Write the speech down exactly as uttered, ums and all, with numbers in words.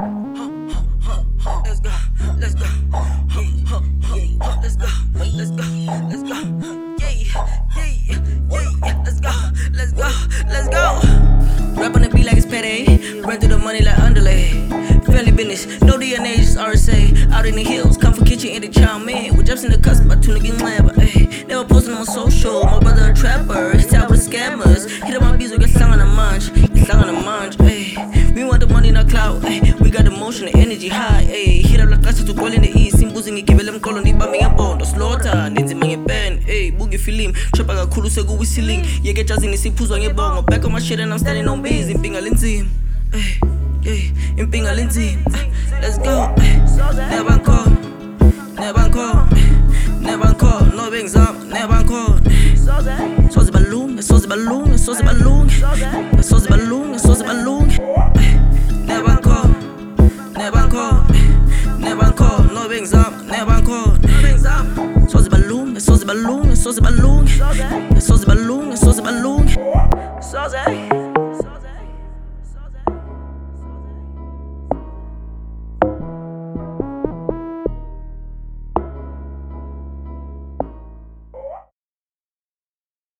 Let's go, let's go, let's go, let's go, let's go, yeah, yeah, yeah, let's go, let's go, let's go. Rap on the beat like it's payday, run through the money like underlay. Family business, no D N A, just R S A. Out in the hills, come for kitchen, eat the chow man. With jumps in the cusp, I tune again lab, ayy. Never posting on social, my brother a trapper. He's out with the scammers. Hit up my beats, we get slang on the munch, get slang on the munch, ayy. We want the money in the cloud, ayy. We got the motion, the energy high, ayy. Hit up la clase to call in the east, simbuzi ngikibele mkoloni ba miyambondo slaughter, nenzi minge band, ayy. Boogie film, chopa kakhulu sekuwi ceiling. Yeke jazzy nisiphuzwa ngebongo. Back on my shit and I'm standing on base, impinga linzima, ayy. Yeah, impinga linzima, let's go, never call, never call, never call, no big zam, never call. Sozi balloon, sozi balloon, sozi balloon, sozi balloon, sozi balloon. Never call, never call, never call, no big zam, never call. Sozi balloon, sozi balloon, sozi balloon, sozi balloon.